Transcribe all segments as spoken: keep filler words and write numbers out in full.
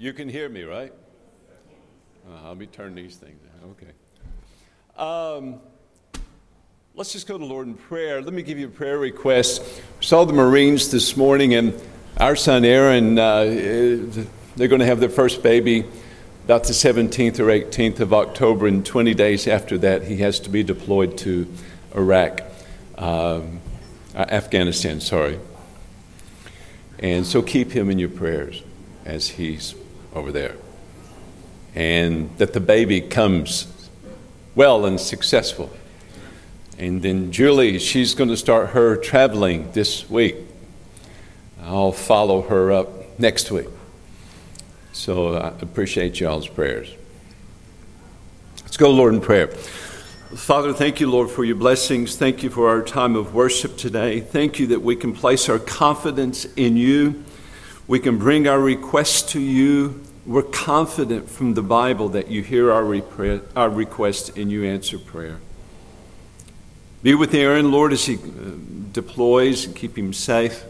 You can hear me, right? Uh, let me turn these things down. Okay. Um, let's just go to the Lord in prayer. Let me give you a prayer request. We saw the Marines this morning, and our son Aaron, uh, they're going to have their first baby about the seventeenth or eighteenth of October, and twenty days after that, he has to be deployed to Iraq, um, Afghanistan, sorry. And so keep him in your prayers as he's over there. And that the baby comes well and successful. And then Julie, she's going to start her traveling this week. I'll follow her up next week. So I appreciate y'all's prayers. Let's go, Lord, in prayer. Father, thank you, Lord, for your blessings. Thank you for our time of worship today. Thank you that we can place our confidence in you. We can bring our requests to you. We're confident from the Bible that you hear our, repre- our request and you answer prayer. Be with Aaron, Lord, as he uh, deploys, and keep him safe.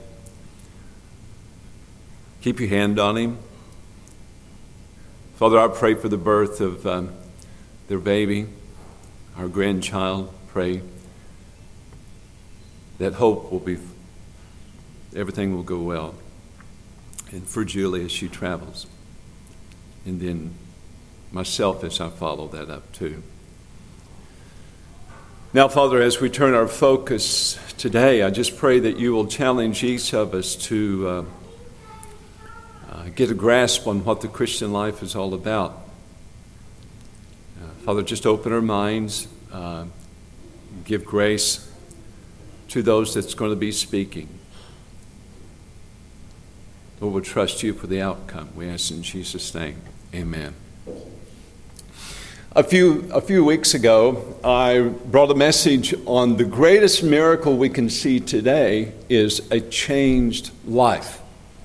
Keep your hand on him. Father, I pray for the birth of um, their baby, our grandchild. Pray that hope will be, everything will go well. And for Julie as she travels. And then myself as I follow that up too. Now, Father, as we turn our focus today, I just pray that you will challenge each of us to uh, uh, get a grasp on what the Christian life is all about. Uh, Father, just open our minds, uh, give grace to those that's going to be speaking. Lord, we'll trust you for the outcome. We ask in Jesus' name. Amen. A few, a few weeks ago, I brought a message on the greatest miracle we can see today is a changed life.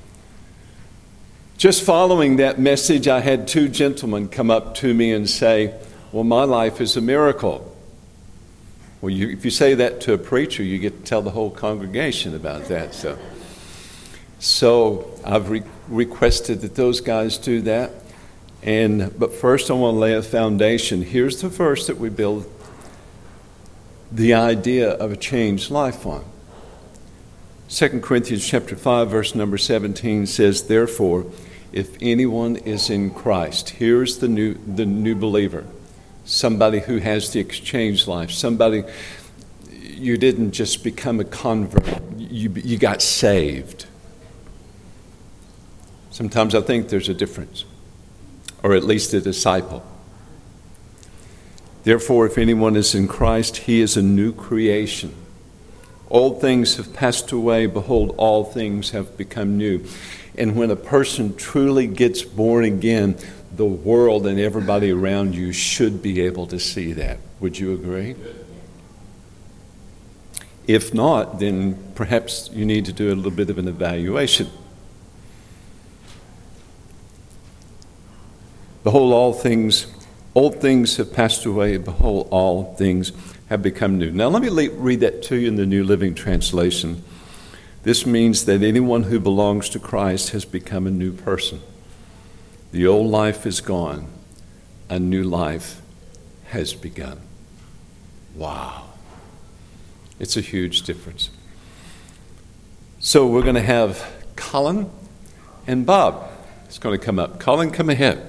Just following that message, I had two gentlemen come up to me and say, well, my life is a miracle. Well, you, if you say that to a preacher, you get to tell the whole congregation about that. So. So I've re- requested that those guys do that. And but first I want to lay a foundation. Here's the verse that we build the idea of a changed life on. Second Corinthians chapter five, verse number seventeen says, therefore, if anyone is in Christ, here's the new the new believer, somebody who has the exchanged life, somebody you didn't just become a convert, you you got saved. Sometimes I think there's a difference, or at least a disciple. Therefore, if anyone is in Christ, he is a new creation. Old things have passed away. Behold, all things have become new. And when a person truly gets born again, the world and everybody around you should be able to see that. Would you agree? If not, then perhaps you need to do a little bit of an evaluation. Behold, all things, old things have passed away. Behold, all things have become new. Now, let me le- read that to you in the New Living Translation. This means that anyone who belongs to Christ has become a new person. The old life is gone. A new life has begun. Wow. It's a huge difference. So we're going to have Colin and Bob. It's going to come up. Colin, come ahead.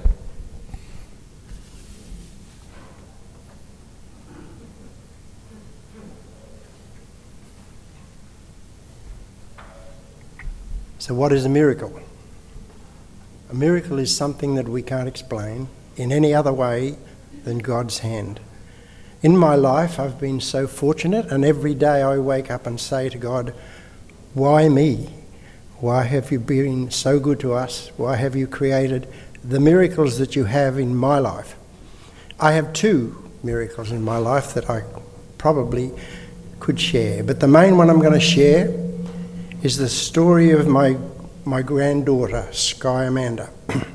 So what is a miracle? A miracle is something that we can't explain in any other way than God's hand. In my life, I've been so fortunate, and every day I wake up and say to God, why me? Why have you been so good to us? Why have you created the miracles that you have in my life? I have two miracles in my life that I probably could share, but the main one I'm going to share is the story of my my granddaughter, Sky Amanda.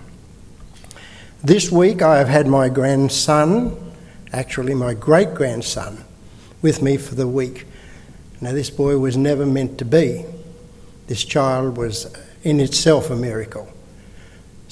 This week I have had my grandson, actually my great-grandson, with me for the week. Now this boy was never meant to be. This child was in itself a miracle.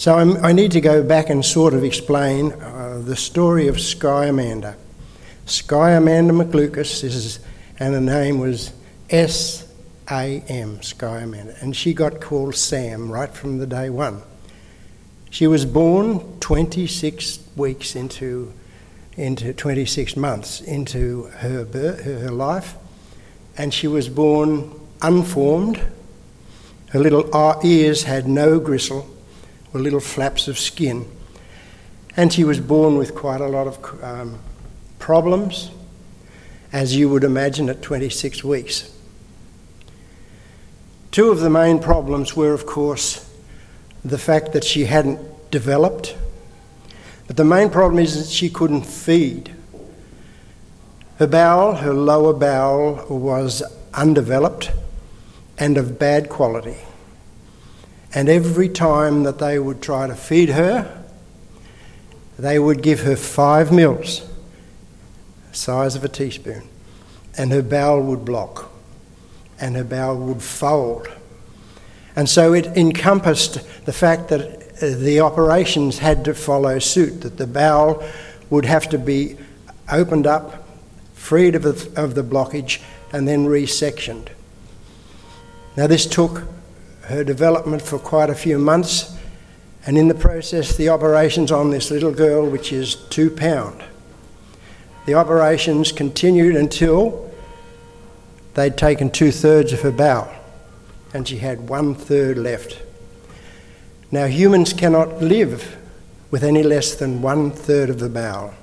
So I'm, I need to go back and sort of explain uh, the story of Sky Amanda. Sky Amanda McLucas, this is, and her name was S A M, Sky Amanda, and she got called Sam right from the day one. She was born twenty-six weeks into, into twenty-six months into her birth, her, her life, and she was born unformed. Her little ears had no gristle, were little flaps of skin, and she was born with quite a lot of um, problems, as you would imagine at twenty-six weeks. Two of the main problems were, of course, the fact that she hadn't developed, but the main problem is that she couldn't feed. Her bowel, her lower bowel, was undeveloped and of bad quality. And every time that they would try to feed her, they would give her five mils, the size of a teaspoon, and her bowel would block, and her bowel would fold. And so it encompassed the fact that the operations had to follow suit, that the bowel would have to be opened up, freed of the, of the blockage, and then resectioned. Now this took her development for quite a few months, and in the process the operations on this little girl, which is two pound, the operations continued until they'd taken two-thirds of her bowel and she had one-third left. Now humans cannot live with any less than one-third of the bowel.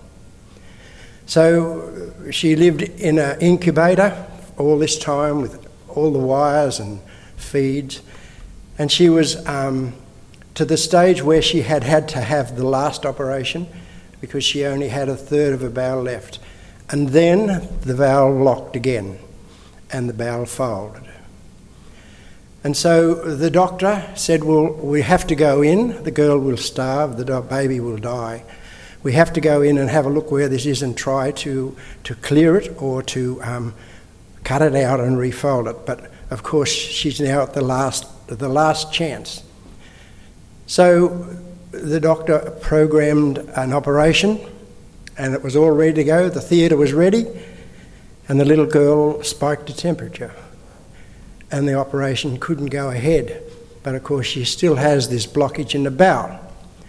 So she lived in an incubator all this time with all the wires and feeds, and she was um, to the stage where she had had to have the last operation because she only had a third of her bowel left. And then the bowel locked again and the bowel folded. And so the doctor said, well, we have to go in, the girl will starve, the baby will die. We have to go in and have a look where this is and try to, to clear it or to um, cut it out and refold it. But of course she's now at the last, the last chance. So the doctor programmed an operation and it was all ready to go. The theatre was ready and the little girl spiked a temperature and the operation couldn't go ahead. But of course she still has this blockage in the bowel.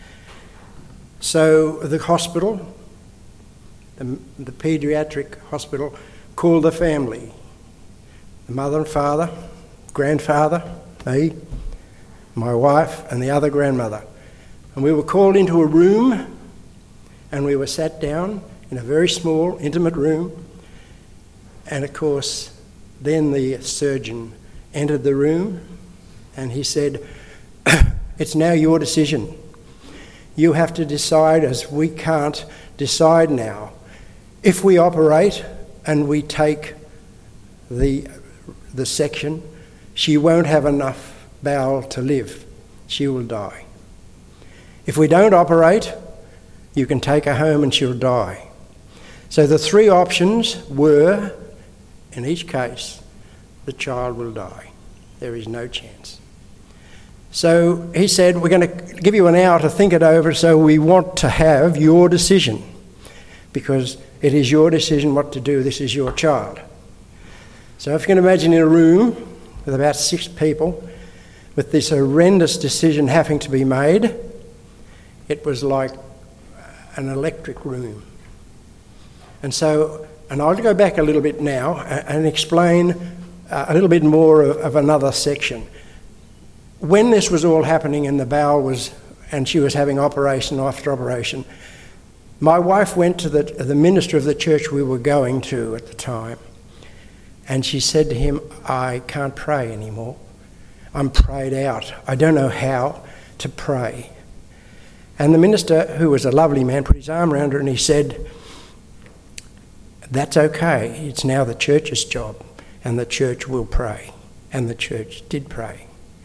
So the hospital, the, the paediatric hospital, called the family, the mother and father, grandfather, me, my wife and the other grandmother. And we were called into a room and we were sat down in a very small, intimate room. And of course, then the surgeon entered the room and he said, it's now your decision. You have to decide, as we can't decide now. If we operate and we take the, the section, she won't have enough bowel to live. She will die. If we don't operate, you can take her home and she'll die. So the three options were, in each case, the child will die. There is no chance. So he said, we're going to give you an hour to think it over, so we want to have your decision, because it is your decision what to do. This is your child. So if you can imagine in a room with about six people with this horrendous decision having to be made, it was like an electric room. And so, and I'll go back a little bit now and explain a little bit more of, of another section. When this was all happening and the bowel was, and she was having operation after operation, my wife went to the, the minister of the church we were going to at the time, and she said to him, I can't pray anymore. I'm prayed out. I don't know how to pray. And the minister, who was a lovely man, put his arm around her and he said, that's okay. It's now the church's job, and the church will pray. And the church did pray.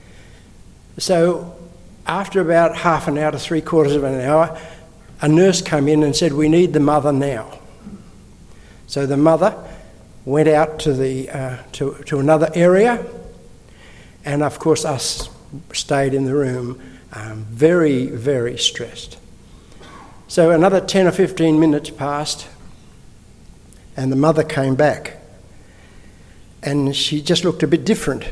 So after about half an hour to three quarters of an hour, a nurse came in and said, we need the mother now. So the mother went out to the uh, to, to another area, and of course us stayed in the room um, very, very stressed. So another ten or fifteen minutes passed, and the mother came back, and she just looked a bit different.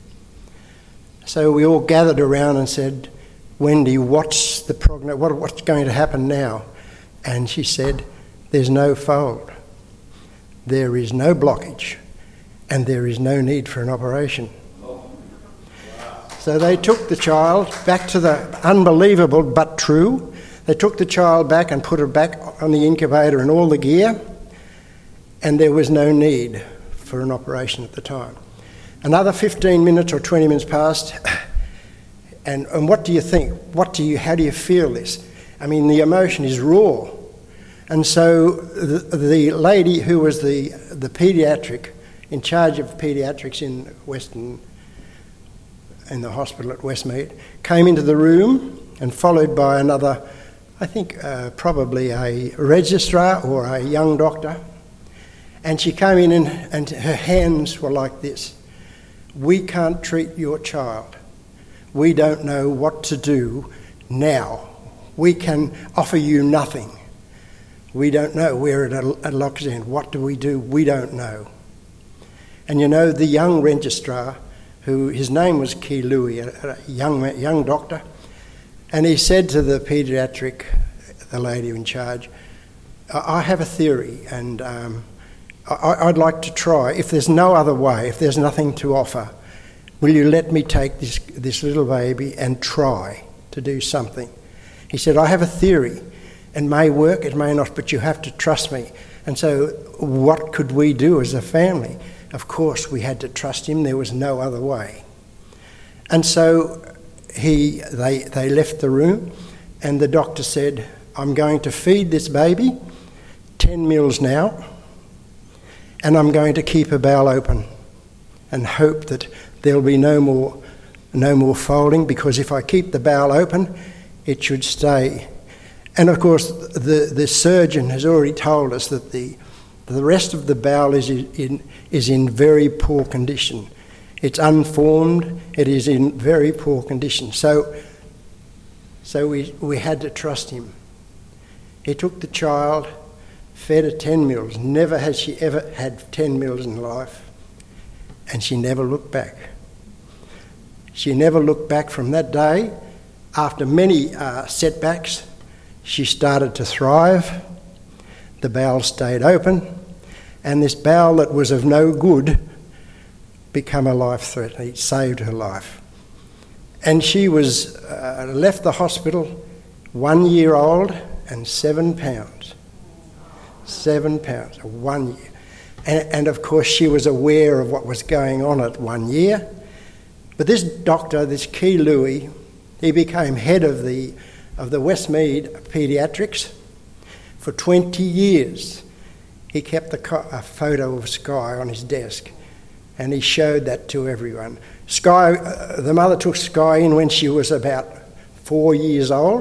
So we all gathered around and said, "Wendy, what's the prognosis? What, what's going to happen now?" And she said, "There's no fold. There is no blockage, and there is no need for an operation." So they took the child back to the unbelievable but true. They took the child back and put her back on the incubator and all the gear, and there was no need for an operation at the time. Another fifteen minutes or twenty minutes passed, and, and what do you think? What do you? How do you feel this? I mean, the emotion is raw. And so the, the lady who was the, the paediatric, in charge of paediatrics in Western, in the hospital at Westmead, came into the room and followed by another, I think uh, probably a registrar or a young doctor. And she came in and, and her hands were like this. "We can't treat your child. We don't know what to do now. We can offer you nothing. We don't know. We're at a, at lock's end. What do we do? We don't know." And you know, the young registrar, who his name was Key Louis, a, a young young doctor, and he said to the paediatric, the lady in charge, "I have a theory, and um, I, I'd like to try. If there's no other way, if there's nothing to offer, will you let me take this this little baby and try to do something?" He said, "I have a theory. It may work, it may not, but you have to trust me." And so what could we do as a family? Of course, we had to trust him. There was no other way. And so he, they, they left the room, and the doctor said, "I'm going to feed this baby ten mils now, and I'm going to keep her bowel open and hope that there'll be no more, no more folding, because if I keep the bowel open, it should stay." And of course, the, the surgeon has already told us that the the rest of the bowel is in is in very poor condition. It's unformed. It is in very poor condition. So, so we we had to trust him. He took the child, fed her ten mils. Never has she ever had ten mils in life, and she never looked back. She never looked back from that day. After many uh, setbacks, she started to thrive. The bowel stayed open, and this bowel that was of no good became a life threat. It saved her life. And she was uh, left the hospital one year old and seven pounds. Seven pounds, one year. And, and of course she was aware of what was going on at one year. But this doctor, this Key Louis, he became head of the of the Westmead Paediatrics. For twenty years, he kept the co- a photo of Skye on his desk, and he showed that to everyone. Skye, uh, the mother took Skye in when she was about four years old,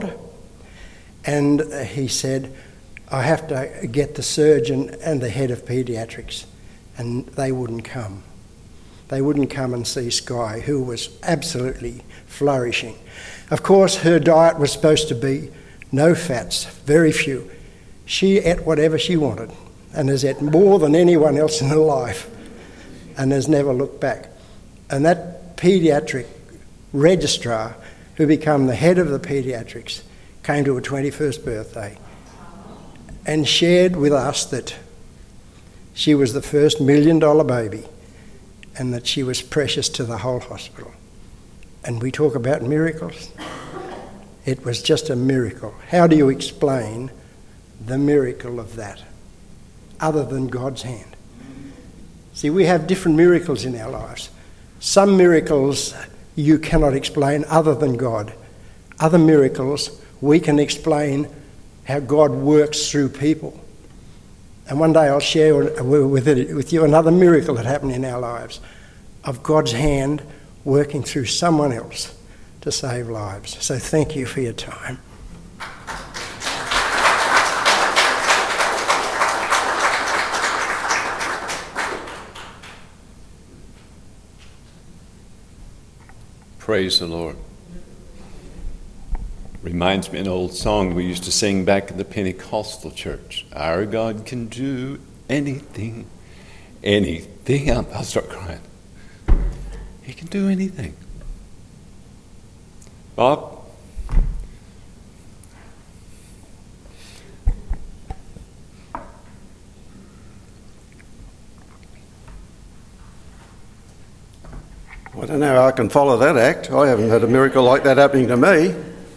and uh, he said, "I have to get the surgeon and the head of paediatrics," and they wouldn't come. They wouldn't come and see Skye, who was absolutely flourishing. Of course, her diet was supposed to be no fats, very few. She ate whatever she wanted and has ate more than anyone else in her life and has never looked back. And that paediatric registrar, who became the head of the paediatrics, came to her twenty-first birthday and shared with us that she was the first million-dollar baby and that she was precious to the whole hospital. And we talk about miracles. It was just a miracle. How do you explain the miracle of that, other than God's hand? See, we have different miracles in our lives. Some miracles you cannot explain other than God. Other miracles we can explain how God works through people. And one day I'll share with, it, with you another miracle that happened in our lives of God's hand working through someone else to save lives. So thank you for your time. Praise the Lord. Reminds me of an old song we used to sing back in the Pentecostal church. Our God can do anything, anything. I'll, I'll start crying. He can do anything. Bob? I don't know how I can follow that act. I haven't had a miracle like that happening to me.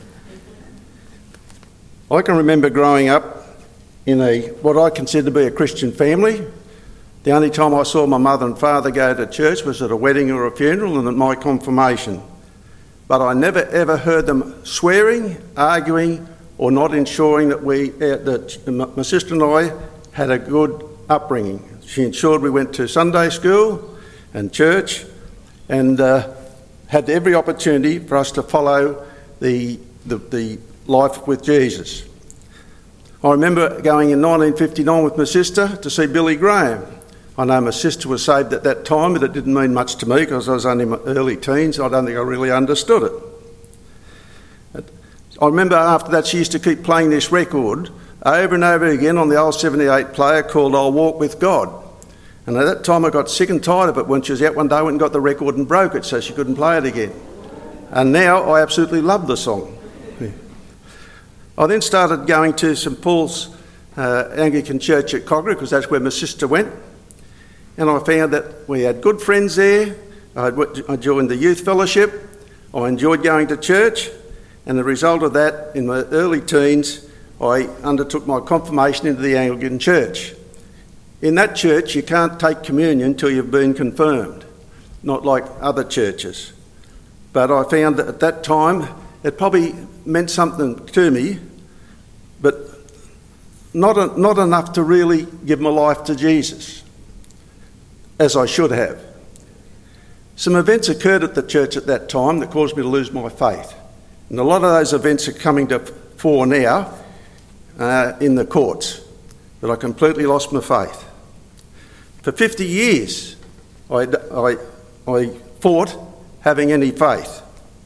I can remember growing up in a what I consider to be a Christian family. The only time I saw my mother and father go to church was at a wedding or a funeral and at my confirmation. But I never ever heard them swearing, arguing, or not ensuring that we, uh, that my sister and I had a good upbringing. She ensured we went to Sunday school and church, and uh, had every opportunity for us to follow the, the, the life with Jesus. I remember going in nineteen fifty-nine with my sister to see Billy Graham. I know my sister was saved at that time, but it didn't mean much to me because I was only in my early teens. I don't think I really understood it. I remember after that she used to keep playing this record over and over again on the old seventy-eight player called I'll Walk With God. And at that time I got sick and tired of it when she was out one day, went and got the record and broke it so she couldn't play it again. And now I absolutely love the song. Yeah. I then started going to St Paul's uh, Anglican Church at Cogra because that's where my sister went. And I found that we had good friends there. I, I joined the youth fellowship. I enjoyed going to church. And the result of that, in my early teens, I undertook my confirmation into the Anglican Church. In that church, you can't take communion until you've been confirmed, not like other churches. But I found that at that time, it probably meant something to me, but not, a, not enough to really give my life to Jesus, as I should have. Some events occurred at the church at that time that caused me to lose my faith. And a lot of those events are coming to fore now uh, in the courts, but I completely lost my faith. For fifty years, I, I, I fought having any faith.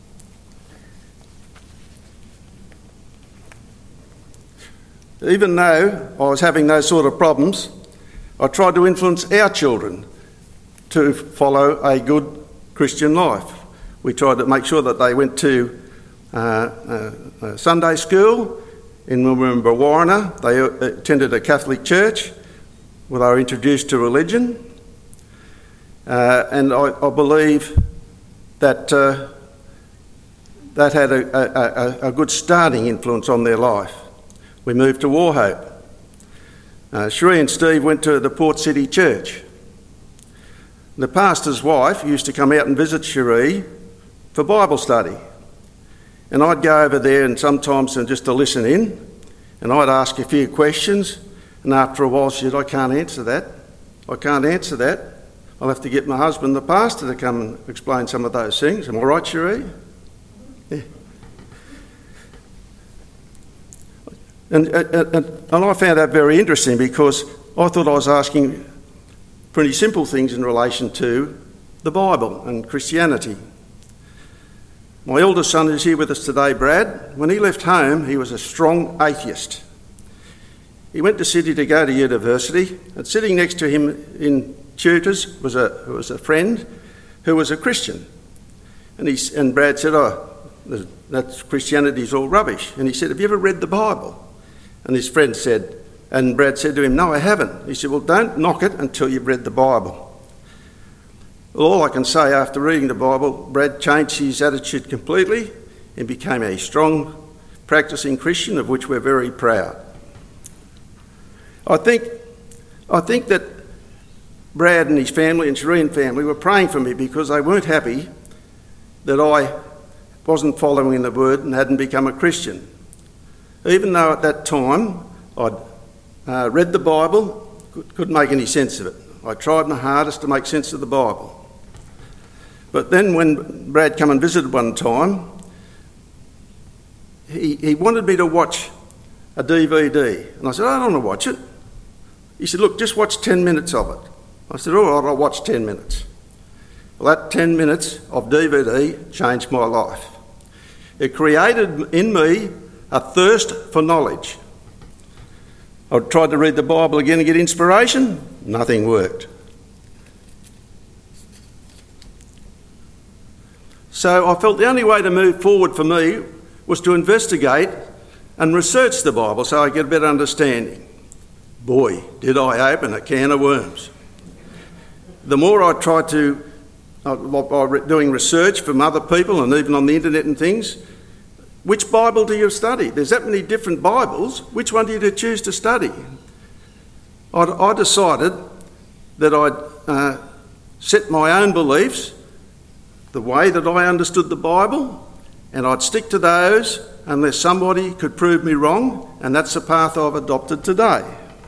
Even though I was having those sort of problems, I tried to influence our children to follow a good Christian life. We tried to make sure that they went to uh, uh, uh, Sunday school in Warriner. They attended a Catholic church where they were introduced to religion. Uh, and I, I believe that uh, that had a, a, a good starting influence on their life. We moved to Wauchope. Uh, Sheree and Steve went to the Port City Church. The pastor's wife used to come out and visit Sheree for Bible study. And I'd go over there and sometimes and just to listen in, and I'd ask a few questions, and after a while she said, I can't answer that. I can't answer that. I'll have to get my husband, the pastor, to come and explain some of those things. Am I right, Sheree? Yeah. And, and, and I found that very interesting because I thought I was asking pretty simple things in relation to the Bible and Christianity. My eldest son is here with us today, Brad. When he left home, he was a strong atheist. He went to Sydney to go to university, and sitting next to him in tutors was a was a friend who was a Christian. And he and Brad said, "Oh, that's Christianity's all rubbish." And he said, "Have you ever read the Bible?" And his friend said, and Brad said to him, "No, I haven't." He said, "Well, don't knock it until you've read the Bible." Well, all I can say after reading the Bible, Brad changed his attitude completely and became a strong, practising Christian, of which we're very proud. I think, I think that Brad and his family and Shereen family were praying for me because they weren't happy that I wasn't following the Word and hadn't become a Christian. Even though at that time I'd uh, read the Bible, couldn't make any sense of it. I tried my hardest to make sense of the Bible. But then when Brad came and visited one time, he, he wanted me to watch a D V D. And I said, I don't want to watch it. He said, look, just watch ten minutes of it. I said, all right, I'll watch ten minutes. Well, that ten minutes of D V D changed my life. It created in me a thirst for knowledge. I tried to read the Bible again and get inspiration. Nothing worked. So I felt the only way to move forward for me was to investigate and research the Bible so I get a better understanding. Boy, did I open a can of worms. The more I tried to, uh, by doing research from other people and even on the internet and things, which Bible do you study? There's that many different Bibles. Which one do you choose to study? I, I decided that I'd uh, set my own beliefs, the way that I understood the Bible, and I'd stick to those unless somebody could prove me wrong, and that's the path I've adopted today.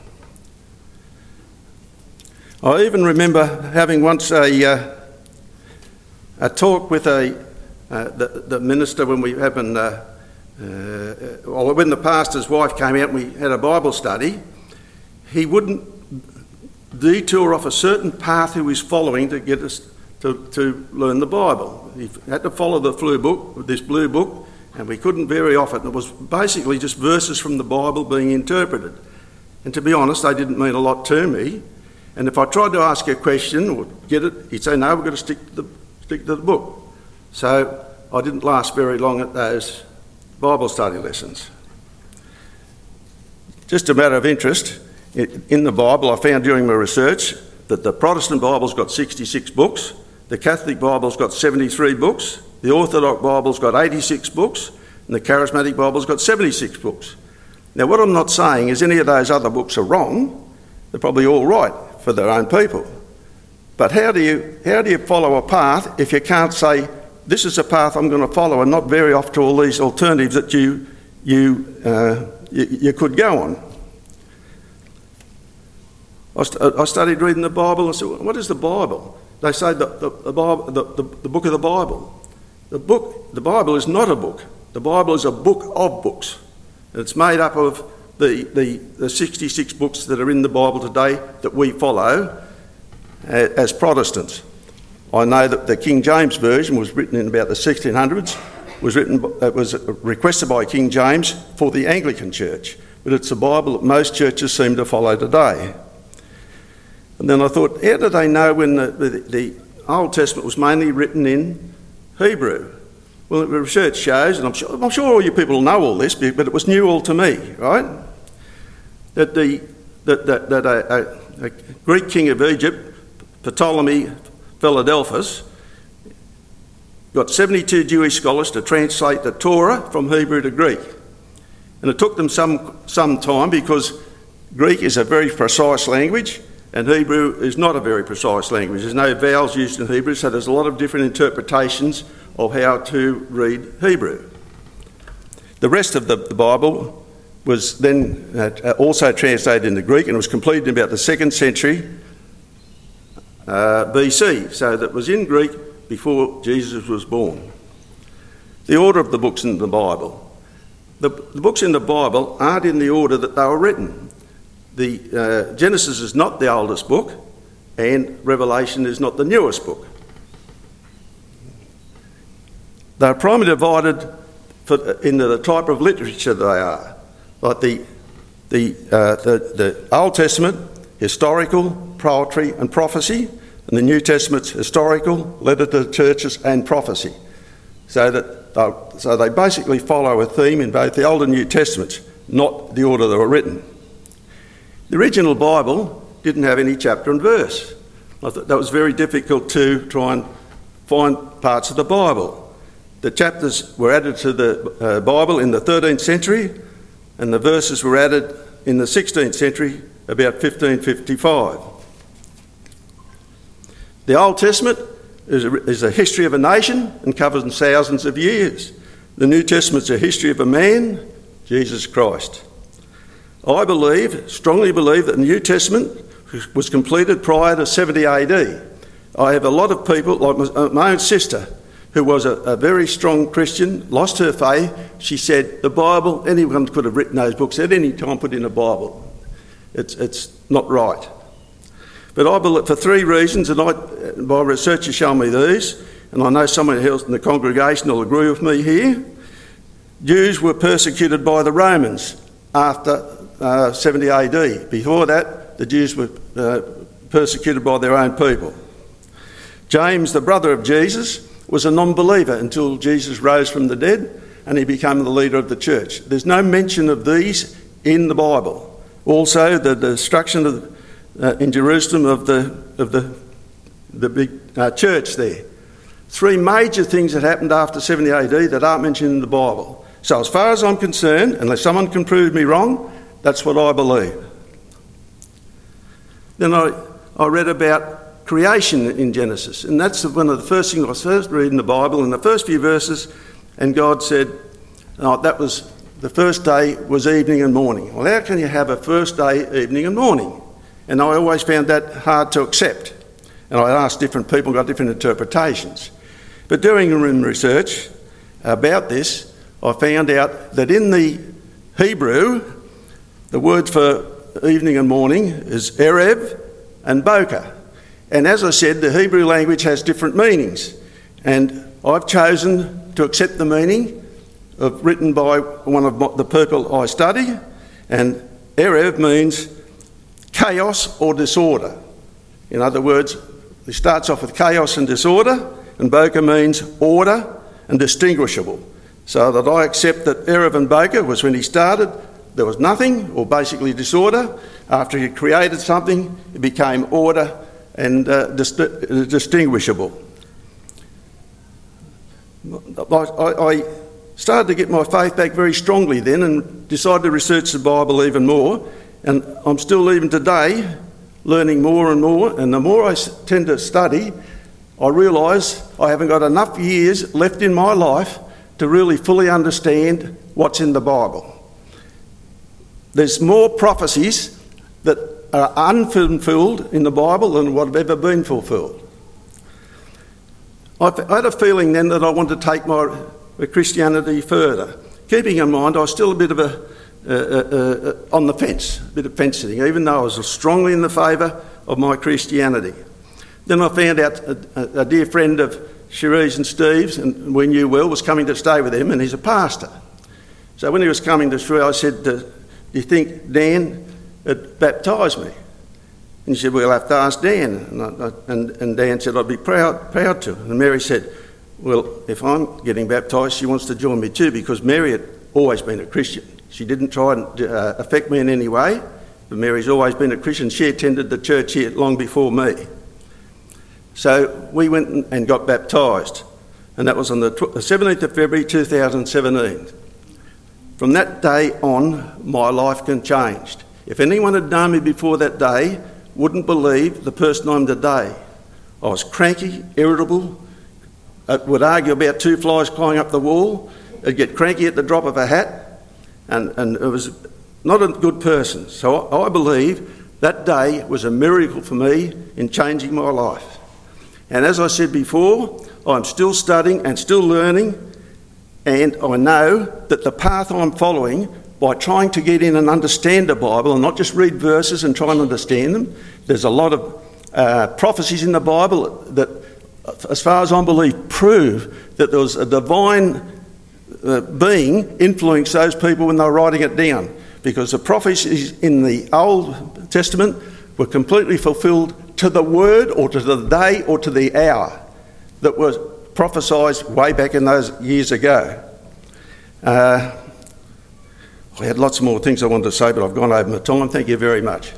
I even remember having once a, uh, a talk with a uh, the, the minister when we happened, uh, uh, well, when the pastor's wife came out and we had a Bible study. He wouldn't detour off a certain path he was following to get us to, to learn the Bible. He had to follow the blue book, this blue book, and we couldn't vary off it. And it was basically just verses from the Bible being interpreted. And to be honest, they didn't mean a lot to me. And if I tried to ask a question or get it, he'd say, no, we've got to stick to the, stick to the book. So I didn't last very long at those Bible study lessons. Just a matter of interest, in the Bible I found during my research that the Protestant Bible's got sixty-six books, the Catholic Bible's got seventy-three books, the Orthodox Bible's got eighty-six books, and the Charismatic Bible's got seventy-six books. Now what I'm not saying is any of those other books are wrong. They're probably all right for their own people. But how do you how do you follow a path if you can't say, this is a path I'm going to follow, and not vary off to all these alternatives that you you uh, you, you could go on? I, st- I studied reading the Bible and I said, what is the Bible? They say the the, the, Bible, the, the, the book of the Bible. The book, the Bible is not a book. The Bible is a book of books. It's made up of the, the, the sixty-six books that are in the Bible today that we follow as Protestants. I know that the King James Version was written in about the sixteen hundreds, was written, it was requested by King James for the Anglican Church, but it's a Bible that most churches seem to follow today. And then I thought, how do they know when the, the, the Old Testament was mainly written in Hebrew? Well, the research shows, and I'm sure, I'm sure all you people know all this, but it was new all to me, right? That the that, that, that a, a, a Greek king of Egypt, Ptolemy Philadelphus, got seventy-two Jewish scholars to translate the Torah from Hebrew to Greek. And it took them some, some time because Greek is a very precise language and Hebrew is not a very precise language. There's no vowels used in Hebrew, so there's a lot of different interpretations of how to read Hebrew. The rest of the, the Bible was then uh, also translated into Greek and was completed in about the second century uh, B C, so that was in Greek before Jesus was born. The order of the books in the Bible. The, the books in the Bible aren't in the order that they were written. The uh, Genesis is not the oldest book, and Revelation is not the newest book. They're primarily divided for, into the type of literature they are. Like the the, uh, the the Old Testament, historical, poetry and prophecy, and the New Testament's historical, letter to the churches and prophecy. So that they, so they basically follow a theme in both the Old and New Testaments, not the order they were written. The original Bible didn't have any chapter and verse. I thought that was very difficult to try and find parts of the Bible. The chapters were added to the uh, Bible in the thirteenth century, and the verses were added in the sixteenth century, about fifteen fifty-five. The Old Testament is a, is a history of a nation and covers thousands of years. The New Testament's a history of a man, Jesus Christ. I believe, strongly believe, that the New Testament was completed prior to seventy A D. I have a lot of people, like my, my own sister, who was a, a very strong Christian, lost her faith. She said, the Bible, anyone could have written those books at any time, put in a Bible. It's, it's not right. But I believe, for three reasons, and I, my research has shown me these, and I know someone else in the congregation will agree with me here. Jews were persecuted by the Romans after uh, seventy A D. Before that, the Jews were uh, persecuted by their own people. James, the brother of Jesus, was a non-believer until Jesus rose from the dead and he became the leader of the church. There's no mention of these in the Bible. Also, the destruction of, uh, in Jerusalem of the of the the big uh, church there. Three major things that happened after seventy A D that aren't mentioned in the Bible. So as far as I'm concerned, unless someone can prove me wrong, that's what I believe. Then I, I read about creation in Genesis, and that's one of the first things I first read in the Bible, in the first few verses, and God said, oh, that was, the first day was evening and morning. Well, how can you have a first day, evening and morning? And I always found that hard to accept. And I asked different people, got different interpretations. But doing research about this, I found out that in the Hebrew, the word for evening and morning is erev and boker. And as I said, the Hebrew language has different meanings. And I've chosen to accept the meaning of, written by one of the people I study. And erev means chaos or disorder. In other words, it starts off with chaos and disorder, and boker means order and distinguishable. So that I accept that erev and boker was when he started, there was nothing, or basically disorder. After he created something, it became order and uh, dist- distinguishable. I, I started to get my faith back very strongly then and decided to research the Bible even more. And I'm still, even today, learning more and more. And the more I tend to study, I realise I haven't got enough years left in my life to really fully understand what's in the Bible. There's more prophecies that are unfulfilled in the Bible than what have ever been fulfilled. I had a feeling then that I wanted to take my Christianity further, keeping in mind I was still a bit of a uh, uh, uh, on the fence, a bit of fence sitting, even though I was strongly in the favour of my Christianity. Then I found out a, a dear friend of Cherie's and Steve's, and we knew well, was coming to stay with him, and he's a pastor. So when he was coming to Cherie, I said, do you think Dan had baptised me? And he said, we'll have to ask Dan. And, I, and, and Dan said, I'd be proud, proud to. And Mary said, well, if I'm getting baptised, she wants to join me too, because Mary had always been a Christian. She didn't try and uh, affect me in any way, but Mary's always been a Christian. She attended the church here long before me. So we went and got baptised, and that was on the seventeenth of February two thousand seventeen. From that day on, my life can changed. If anyone had known me before that day, wouldn't believe the person I'm today. I was cranky, irritable, I would argue about two flies climbing up the wall, I'd get cranky at the drop of a hat, and, and it was not a good person. So I, I believe that day was a miracle for me in changing my life. And as I said before, I'm still studying and still learning, and I know that the path I'm following, by trying to get in and understand the Bible and not just read verses and try and understand them, there's a lot of uh, prophecies in the Bible that, as far as I believe, prove that there was a divine uh, being influenced those people when they were writing it down, because the prophecies in the Old Testament were completely fulfilled to the word or to the day or to the hour that was prophesied way back in those years ago. Uh, I had lots more things I wanted to say, but I've gone over my time. Thank you very much.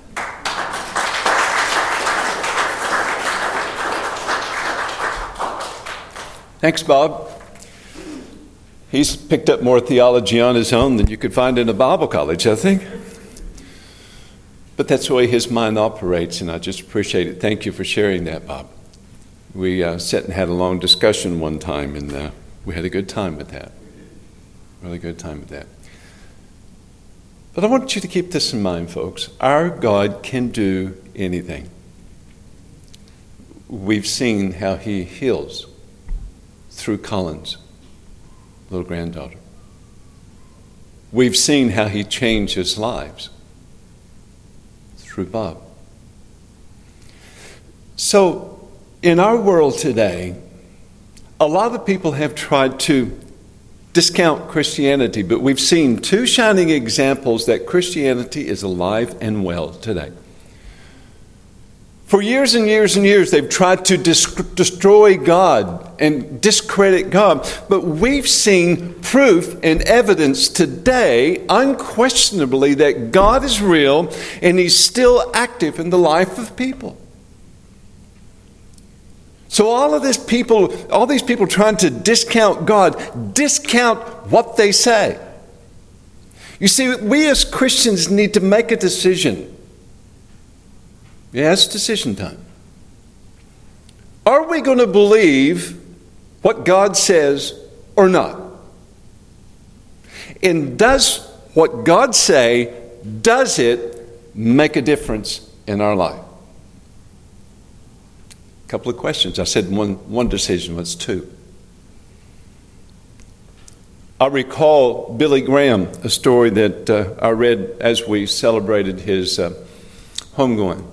Thanks, Bob. He's picked up more theology on his own than you could find in a Bible college, I think. But that's the way his mind operates, and I just appreciate it. Thank you for sharing that, Bob. We uh, sat and had a long discussion one time, and uh, we had a good time with that. Really good time with that. But I want you to keep this in mind, folks. Our God can do anything. We've seen how he heals through Colin's little granddaughter. We've seen how he changes lives through Bob. So, in our world today, a lot of people have tried to discount Christianity, but we've seen two shining examples that Christianity is alive and well today. For years and years and years, they've tried to dis- destroy God and discredit God. But we've seen proof and evidence today, unquestionably, that God is real and He's still active in the life of people. So all of this people, all these people trying to discount God, discount what they say. You see, we as Christians need to make a decision. Yeah, it's decision time. Are we going to believe what God says or not? And does what God say, does it make a difference in our life? A couple of questions. I said one, one decision was two. I recall Billy Graham, a story that uh, I read as we celebrated his uh, homegoing.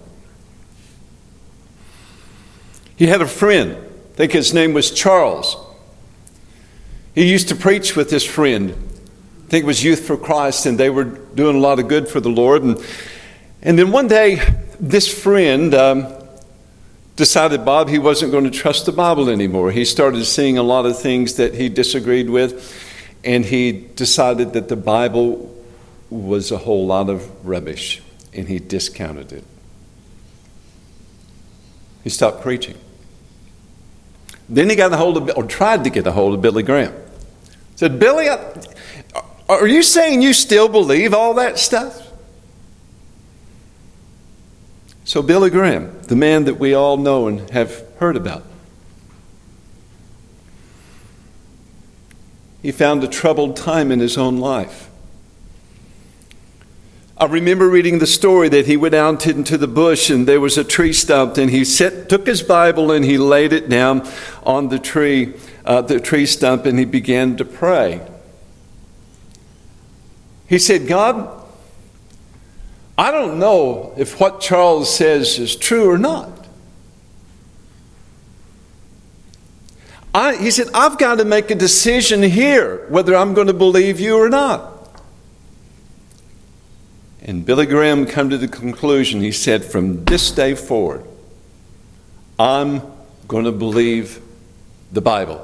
He had a friend, I think his name was Charles. He used to preach with this friend. I think it was Youth for Christ, and they were doing a lot of good for the Lord. And, and then one day, this friend um, decided Bob he wasn't going to trust the Bible anymore. He started seeing a lot of things that he disagreed with, and he decided that the Bible was a whole lot of rubbish, and he discounted it. He stopped preaching. Then he got a hold of, or tried to get a hold of Billy Graham. Said, Billy, are you saying you still believe all that stuff? So Billy Graham, the man that we all know and have heard about, he found a troubled time in his own life. I remember reading the story that he went out into the bush and there was a tree stump, and he set, took his Bible and he laid it down on the tree, uh, the tree stump, and he began to pray. He said, God, I don't know if what Charles says is true or not. I, he said, I've got to make a decision here whether I'm going to believe you or not. And Billy Graham came to the conclusion, he said, from this day forward, I'm going to believe the Bible.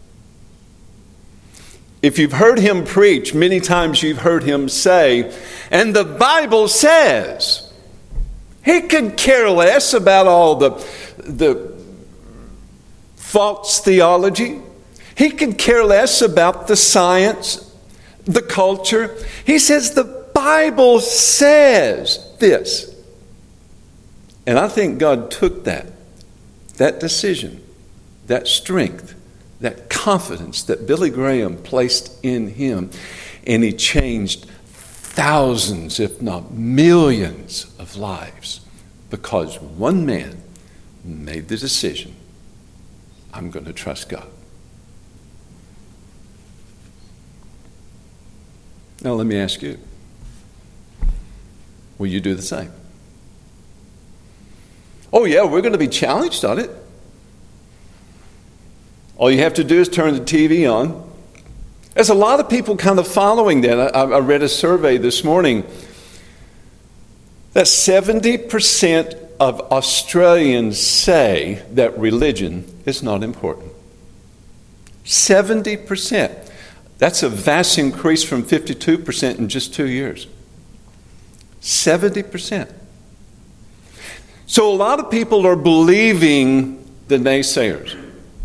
If you've heard him preach, many times you've heard him say, and the Bible says, he could care less about all the, the false theology. He could care less about the science, the culture. He says the Bible says this. And I think God took that, that decision, that strength, that confidence that Billy Graham placed in him, and he changed thousands, if not millions, of lives because one man made the decision, I'm going to trust God. Now let me ask you, will you do the same? Oh yeah, we're going to be challenged on it. All you have to do is turn the T V on. There's a lot of people kind of following that. I, I read a survey this morning that seventy percent of Australians say that religion is not important. seventy percent. That's a vast increase from fifty-two percent in just two years. seventy percent. So a lot of people are believing the naysayers.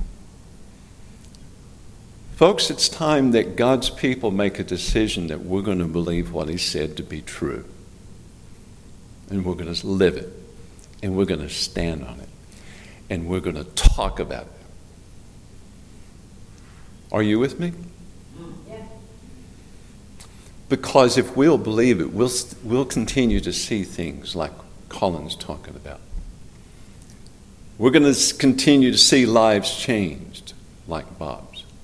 Folks, it's time that God's people make a decision that we're going to believe what He said to be true. And we're going to live it. And we're going to stand on it. And we're going to talk about it. Are you with me? Yeah. Because if we'll believe it, we'll, we'll continue to see things like Colin's talking about. We're going to continue to see lives changed like Bob's.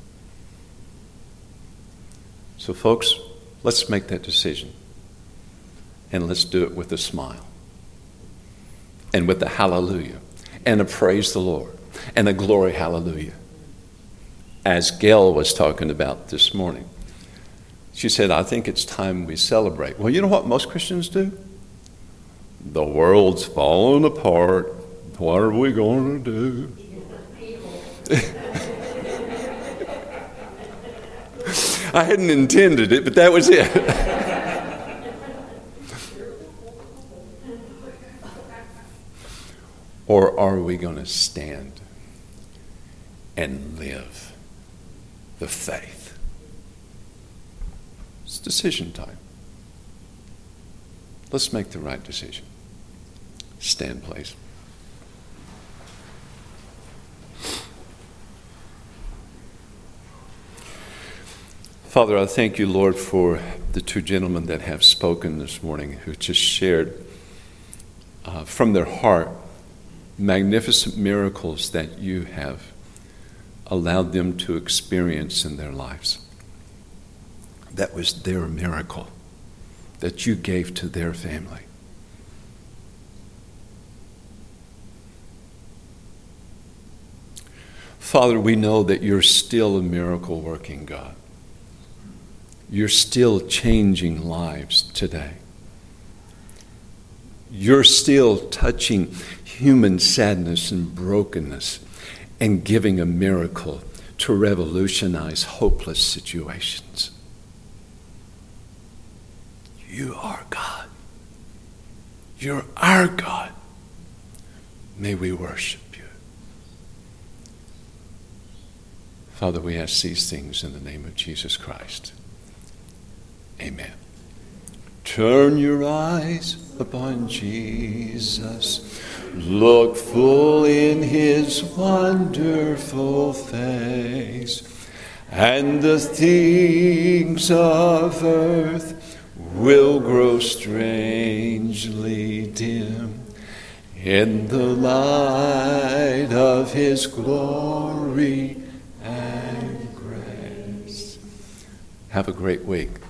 So folks, let's make that decision. And let's do it with a smile. And with a hallelujah. And a praise the Lord. And a glory hallelujah. as Gail was talking about this morning. She said, I think it's time we celebrate. Well, you know what most Christians do? The world's falling apart. What are we going to do? I hadn't intended it, but that was it. Or are we going to stand and live the faith? It's decision time. Let's make the right decision. Stand, please. Father, I thank you, Lord, for the two gentlemen that have spoken this morning, who just shared uh, from their heart magnificent miracles that you have allowed them to experience in their lives. That was their miracle that you gave to their family. Father, we know that you're still a miracle-working God. You're still changing lives today. You're still touching human sadness and brokenness and giving a miracle to revolutionize hopeless situations. You are God. You're our God. May we worship you. Father, we ask these things in the name of Jesus Christ. Amen. Turn your eyes upon Jesus. Look full in his wonderful face, and the things of earth will grow strangely dim in the light of his glory and grace. Have a great week.